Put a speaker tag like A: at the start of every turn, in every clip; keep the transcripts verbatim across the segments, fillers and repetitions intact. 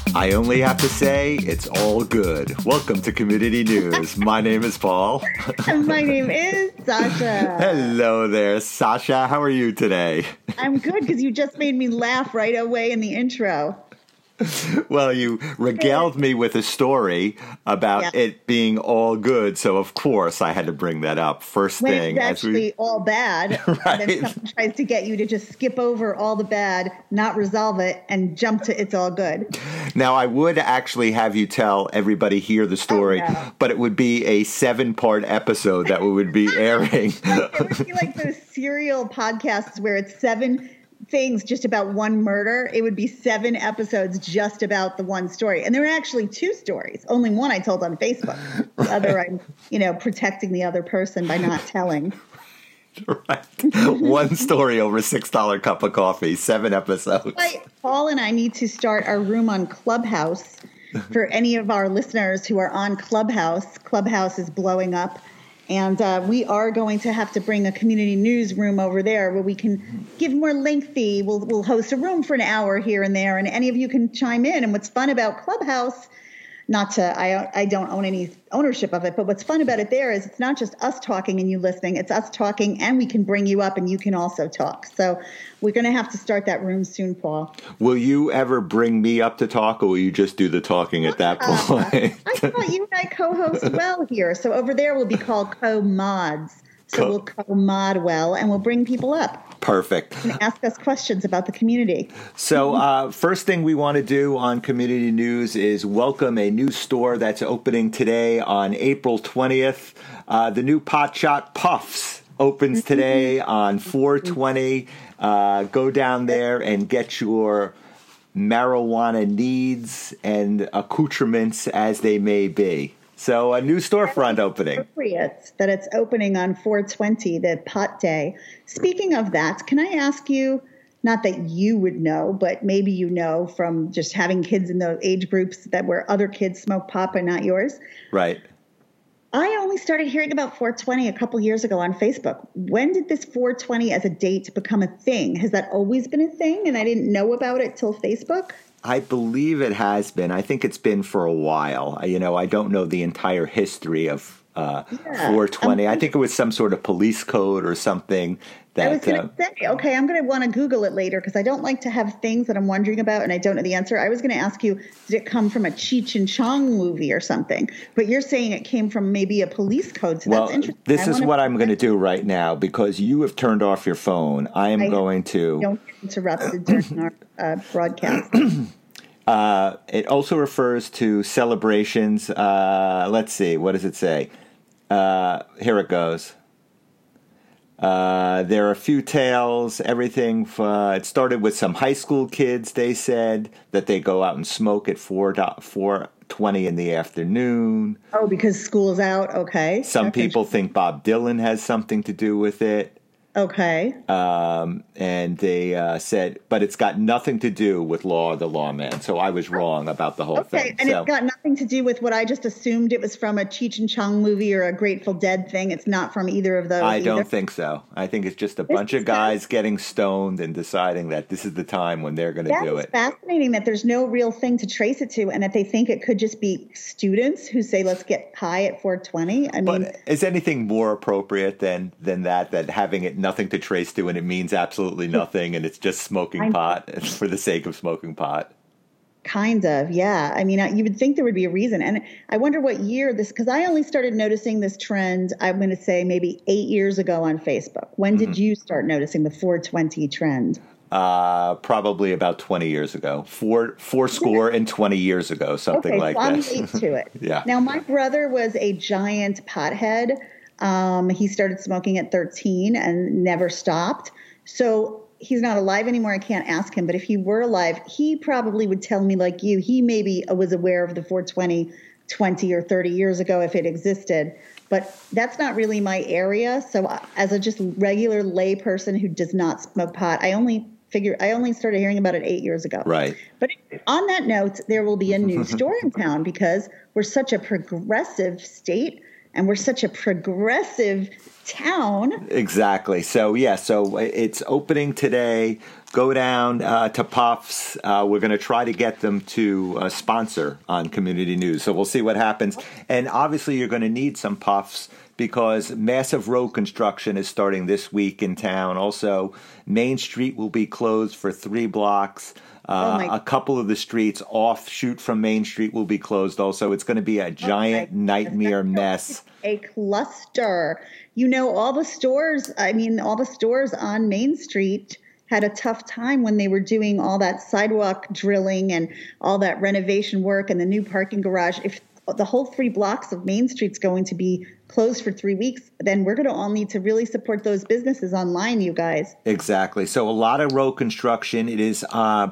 A: I only have to say, it's all good. Welcome to Community News. My name is Paul.
B: And my name is Sasha.
A: Hello there, Sasha. How are you today?
B: I'm good because you just made me laugh right away in the intro.
A: Well, you regaled me with a story about yeah. it being all good, so of course I had to bring that up first
B: when
A: thing.
B: It's actually
A: as we...
B: all bad.
A: Right.
B: And then someone tries to get you to just skip over all the bad, not resolve it, and jump to it's all good.
A: Now, I would actually have you tell everybody here the story,
B: oh, no.
A: but it would be a seven-part episode that we would be airing.
B: It would be like those serial podcasts where it's seven things just about one murder. It would be seven episodes just about the one story. And there were actually two stories. Only one I told on Facebook. The right. other, I'm, you know, protecting the other person by not telling.
A: Right. One story over a six dollar cup of coffee, seven episodes.
B: Right. Paul and I need to start our room on Clubhouse. For any of our listeners who are on Clubhouse, Clubhouse is blowing up. And uh, we are going to have to bring a community newsroom over there where we can give more lengthy. We'll we'll host a room for an hour here and there, and any of you can chime in. And what's fun about Clubhouse, not to I I don't own any ownership of it, but what's fun about it there is it's not just us talking and you listening. It's us talking, and we can bring you up, and you can also talk. So we're going to have to start that room soon, Paul.
A: Will you ever bring me up to talk, or will you just do the talking at that point?
B: Uh, I thought you and I co-host well here. So over there we'll be called co-mods. So Co- we'll co-mod well, and we'll bring people up.
A: Perfect.
B: And ask us questions about the community.
A: So uh, first thing we want to do on Community News is welcome a new store that's opening today on April twentieth. Uh, the new Pot Shot Puffs opens today on four twenty. Uh, go down there and get your marijuana needs and accoutrements as they may be. So a new storefront opening.
B: Appropriate that it's opening on four twenty, the pot day. Speaking of that, can I ask you, not that you would know, but maybe you know from just having kids in those age groups that where other kids smoke pot but not yours?
A: Right.
B: I only started hearing about four twenty a couple years ago on Facebook. When did this four twenty as a date become a thing? Has that always been a thing and I didn't know about it till Facebook?
A: I believe it has been. I think it's been for a while. You know, I don't know the entire history of uh, yeah. four twenty. Um, I think it was some sort of police code or something. That,
B: I was going to
A: uh,
B: say, okay, I'm going to want to Google it later because I don't like to have things that I'm wondering about and I don't know the answer. I was going to ask you, did it come from a Cheech and Chong movie or something? But you're saying it came from maybe a police code, so
A: well,
B: that's interesting.
A: This
B: I
A: is what I'm going to do right now because you have turned off your phone. I am I going to...
B: Don't get interrupted during our uh, broadcast.
A: Uh, it also refers to celebrations. Uh, let's see. What does it say? Uh, here it goes. Uh, there are a few tales, everything. Uh, it started with some high school kids, they said, that they go out and smoke at four twenty in the afternoon.
B: Oh, because school's out? Okay.
A: Some
B: That's
A: people think Bob Dylan has something to do with it.
B: Okay.
A: Um, and they uh, said, but it's got nothing to do with Law of the Lawman. So I was wrong about the whole
B: okay,
A: thing.
B: And
A: so,
B: it's got nothing to do with what I just assumed it was from a Cheech and Chong movie or a Grateful Dead thing. It's not from either of those.
A: I
B: either.
A: don't think so. I think it's just a
B: this
A: bunch of guys getting stoned and deciding that this is the time when they're going to do it.
B: That's fascinating that there's no real thing to trace it to and that they think it could just be students who say, let's get high at four twenty. I mean,
A: but is anything more appropriate than, than that, that having it nothing to trace to and it means absolutely nothing and it's just smoking I'm, pot for the sake of smoking pot?
B: Kind of, yeah. I mean, you would think there would be a reason. And I wonder what year this, because I only started noticing this trend, I'm going to say maybe eight years ago on Facebook. When did mm-hmm. you start noticing the four twenty trend?
A: Uh, probably about twenty years ago. Four, four score and twenty years ago, something
B: okay,
A: like
B: so
A: this.
B: I'm late to it.
A: Yeah.
B: Now, my brother was a giant pothead. Um, he started smoking at thirteen and never stopped. So he's not alive anymore. I can't ask him. But if he were alive, he probably would tell me like you. He maybe was aware of the four twenty twenty or thirty years ago if it existed. But that's not really my area. So as a just regular lay person who does not smoke pot, I only figure I only started hearing about it eight years ago.
A: Right.
B: But on that note, there will be a new store in town because we're such a progressive state. and we're such a progressive town.
A: Exactly. So, yeah, so it's opening today. Go down uh, to Puffs. Uh, we're going to try to get them to uh, sponsor on Community News. So we'll see what happens. And obviously you're going to need some Puffs because massive road construction is starting this week in town. Also, Main Street will be closed for three blocks. Uh, oh a couple of the streets offshoot from Main Street will be closed also. It's going to be a giant oh nightmare mess.
B: A cluster. You know, all the stores, I mean, all the stores on Main Street had a tough time when they were doing all that sidewalk drilling and all that renovation work and the new parking garage. If the whole three blocks of Main Street's going to be closed for three weeks, then we're going to all need to really support those businesses online, you guys.
A: Exactly. So a lot of road construction. It is uh,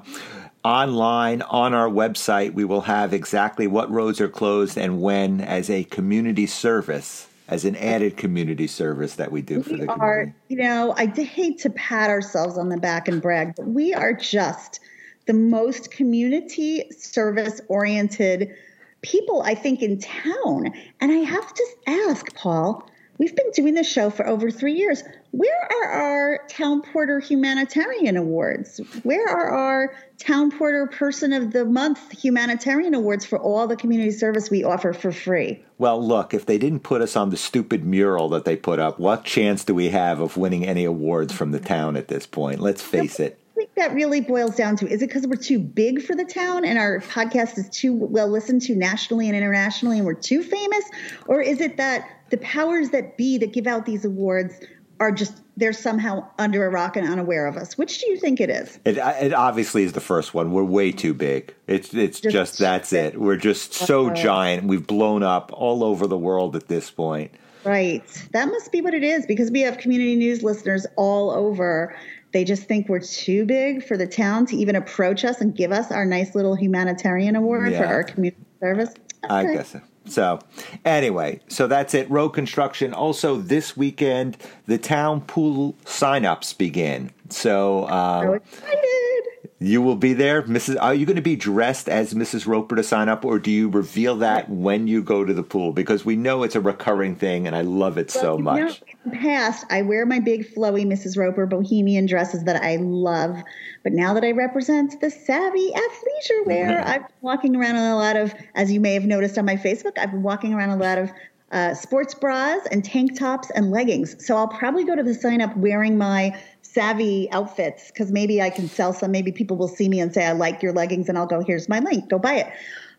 A: online on our website. We will have exactly what roads are closed and when as a community service, as an added community service that we do
B: we
A: for the community.
B: Are, you know, I hate to pat ourselves on the back and brag, but we are just the most community service oriented people, I think, in town. And I have to ask, Paul, we've been doing this show for over three years. Where are our Town Porter Humanitarian Awards? Where are our Town Porter Person of the Month Humanitarian Awards for all the community service we offer for free?
A: Well, look, if they didn't put us on the stupid mural that they put up, what chance do we have of winning any awards from the town at this point? Let's face it.
B: I think that really boils down to, is it because we're too big for the town and our podcast is too well listened to nationally and internationally and we're too famous? Or is it that the powers that be that give out these awards are just, they're somehow under a rock and unaware of us? Which do you think it is?
A: It, it obviously is the first one. We're way too big. It's it's just, just that's it. We're just so giant. We've blown up all over the world at this point.
B: Right. That must be what it is, because we have community news listeners all over. They just think we're too big for the town to even approach us and give us our nice little humanitarian award yeah. for our community service. Okay.
A: I guess so. So anyway, so that's it. Road construction. Also this weekend, the town pool signups begin. So um,
B: so excited.
A: You will be there, Missus Are you going to be dressed as Missus Roper to sign up, or do you reveal that when you go to the pool? Because we know it's a recurring thing, and I love it well, so much.
B: Know, in the past, I wear my big flowy Missus Roper bohemian dresses that I love. But now that I represent the savvy athleisure wear, mm-hmm. I've been walking around in a lot of, as you may have noticed on my Facebook, I've been walking around a lot of uh, sports bras and tank tops and leggings. So I'll probably go to the sign up wearing my savvy outfits because maybe I can sell some. Maybe people will see me and say, I like your leggings, and I'll go, here's my link, go buy it.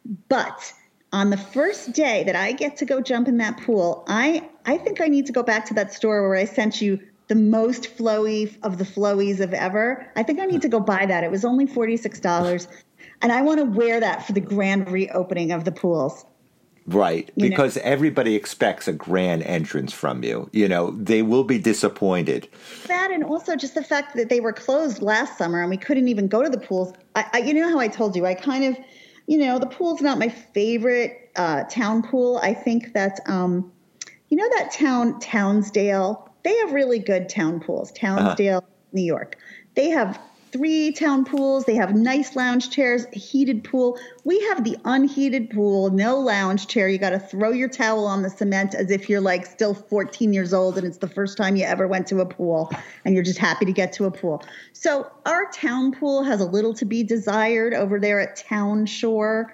B: But on the first day that I get to go jump in that pool, I, I think I need to go back to that store where I sent you the most flowy of the flowies of ever. I think I need to go buy that. It was only forty-six dollars. And I want to wear that for the grand reopening of the pools.
A: Right, you because know? Everybody expects a grand entrance from you. You know, they will be disappointed.
B: That, and also just the fact that they were closed last summer and we couldn't even go to the pools. I, I you know how I told you, I kind of, you know, the pool's not my favorite uh, town pool. I think that, um, you know, that town, Townsdale, they have really good town pools. Townsdale, uh-huh. New York. They have three town pools. They have nice lounge chairs, a heated pool. We have the unheated pool, no lounge chair. You got to throw your towel on the cement as if you're like still fourteen years old and it's the first time you ever went to a pool and you're just happy to get to a pool. So our town pool has a little to be desired over there at Town Shore,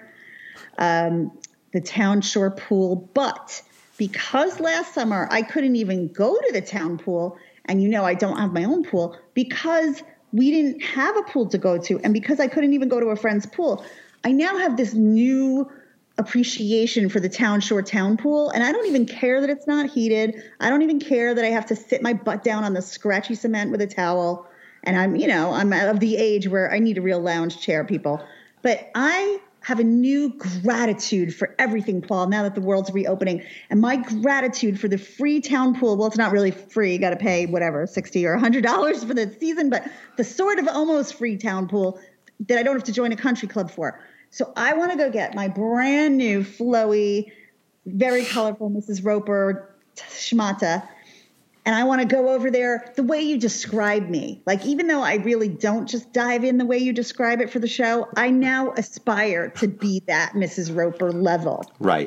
B: um, the Town Shore pool. But because last summer I couldn't even go to the town pool, and you know I don't have my own pool, because we didn't have a pool to go to, and because I couldn't even go to a friend's pool, I now have this new appreciation for the Town Shore town pool, and I don't even care that it's not heated. I don't even care that I have to sit my butt down on the scratchy cement with a towel, and I'm, you know, I'm of the age where I need a real lounge chair, people. But I have a new gratitude for everything, Paul, now that the world's reopening. And my gratitude for the free town pool, well, it's not really free. You got to pay whatever, sixty dollars or one hundred dollars for the season, but the sort of almost free town pool that I don't have to join a country club for. So I want to go get my brand new flowy, very colorful Missus Roper schmata. And I want to go over there the way you describe me. Like, even though I really don't just dive in the way you describe it for the show, I now aspire to be that Missus Roper level.
A: Right.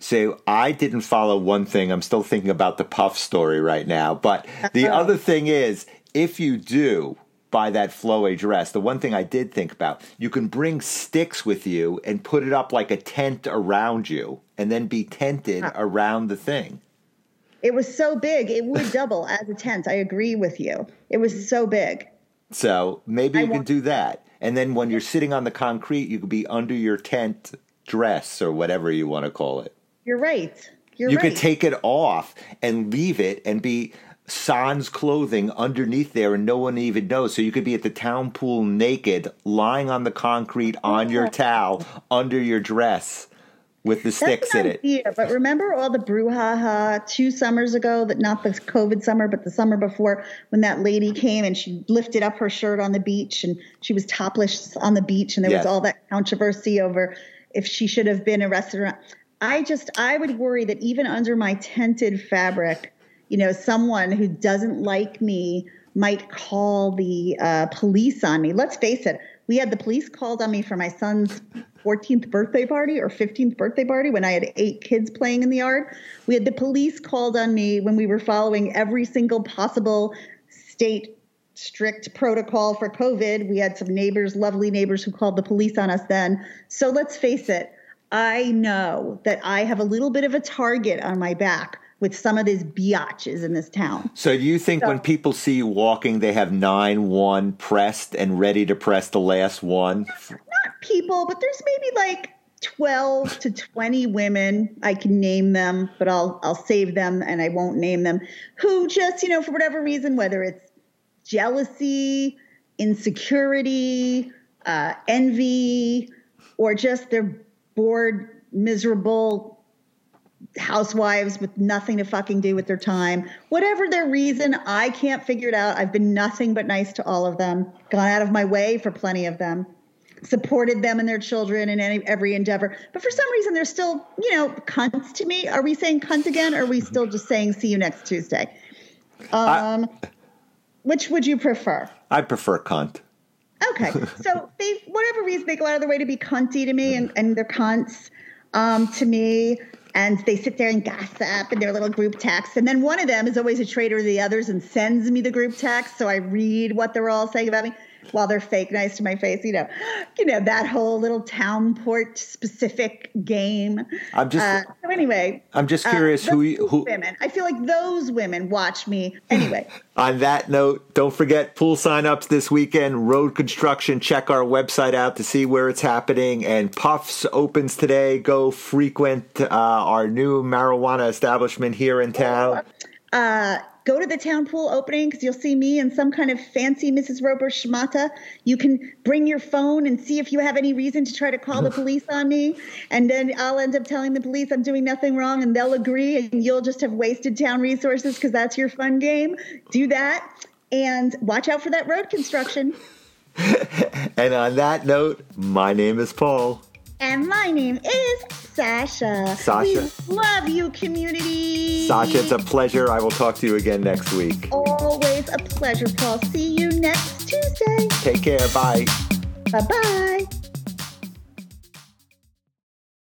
A: So I didn't follow one thing. I'm still thinking about the Puff story right now. But the
B: Uh-oh.
A: other thing is, if you do buy that flowy dress, the one thing I did think about, you can bring sticks with you and put it up like a tent around you and then be tented
B: Huh.
A: around the thing.
B: It was so big, it would double as a tent. I agree with you. It was so big.
A: So maybe you
B: I
A: can
B: want-
A: do that. And then when you're sitting on the concrete, you could be under your tent dress or whatever you want to call it.
B: You're right. You're
A: You
B: right.
A: could take it off and leave it and be sans clothing underneath there and no one even knows. So you could be at the town pool naked, lying on the concrete on your towel under your dress with the sticks
B: That's
A: in
B: an
A: it.
B: idea, but remember all the brouhaha two summers ago, that not the COVID summer, but the summer before, when that lady came and she lifted up her shirt on the beach and she was topless on the beach, and there
A: Yes.
B: was all that controversy over if she should have been arrested or not. I just, I would worry that even under my tented fabric, you know, someone who doesn't like me might call the uh, police on me. Let's face it. We had the police called on me for my son's fourteenth birthday party or fifteenth birthday party when I had eight kids playing in the yard. We had the police called on me when we were following every single possible state strict protocol for COVID. We had some neighbors, lovely neighbors, who called the police on us then. So let's face it. I know that I have a little bit of a target on my back with some of these biatches in this town.
A: So do you think
B: So-
A: when people see you walking, they have nine one pressed and ready to press the last one?
B: Not people, but there's maybe like twelve to twenty women. I can name them, but I'll I'll save them and I won't name them, who just, you know, for whatever reason, whether it's jealousy, insecurity, uh, envy, or just they're bored, miserable housewives with nothing to fucking do with their time. Whatever their reason, I can't figure it out. I've been nothing but nice to all of them, gone out of my way for plenty of them, supported them and their children in any, every endeavor. But for some reason, they're still, you know, cunts to me. Are we saying cunt again? Or are we still just saying see you next Tuesday? Um,
A: I-
B: which would you prefer?
A: I prefer cunt.
B: Okay. So they, whatever reason, they go out of their way to be cunty to me, and, and they're cunts um, to me. And they sit there and gossip in their little group text. And then one of them is always a traitor to the others and sends me the group text. So I read what they're all saying about me while they're fake nice to my face. You know, you know, that whole little town port specific game.
A: I'm just-
B: Uh, so anyway.
A: I'm just curious
B: uh,
A: who you-
B: those
A: who-
B: women. I feel like those women watch me. Anyway.
A: On that note, don't forget pool signups this weekend, road construction. Check our website out to see where it's happening. And Puffs opens today. Go frequent uh, our new marijuana establishment here in town.
B: Uh, go to the town pool opening because you'll see me in some kind of fancy Missus Roper schmata. You can bring your phone and see if you have any reason to try to call the police on me. And then I'll end up telling the police I'm doing nothing wrong and they'll agree and you'll just have wasted town resources because that's your fun game. Do that. And watch out for that road construction.
A: And on that note, my name is Paul.
B: And my name is Sasha.
A: Sasha.
B: We love you, community.
A: Sasha, it's a pleasure. I will talk to you again next week.
B: Always a pleasure, Paul. See you next Tuesday.
A: Take care. Bye.
B: Bye-bye.